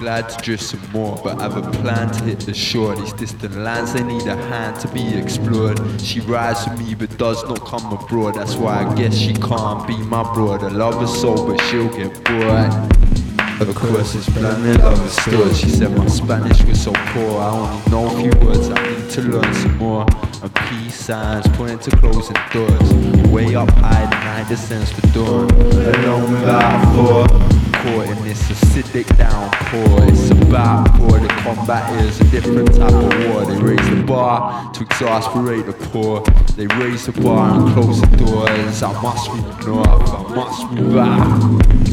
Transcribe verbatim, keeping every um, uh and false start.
glad to drift some more, but have a plan to hit the shore. These distant lands, they need a hand to be explored. She rides with me but does not come abroad. That's why I guess she can't be my broad. I love her so, but she'll get bored. Of course it's planet understood. She said my Spanish was so poor, I only know a few words, I need to learn some more. And peace signs pointing to closing doors. Way up high, the night descends to dawn. Alone without a thought, caught in this acidic downpour. It's about for the combat is a different type of war. They raise the bar to exasperate the poor. They raise the bar and close the doors. I must move north, I must move out.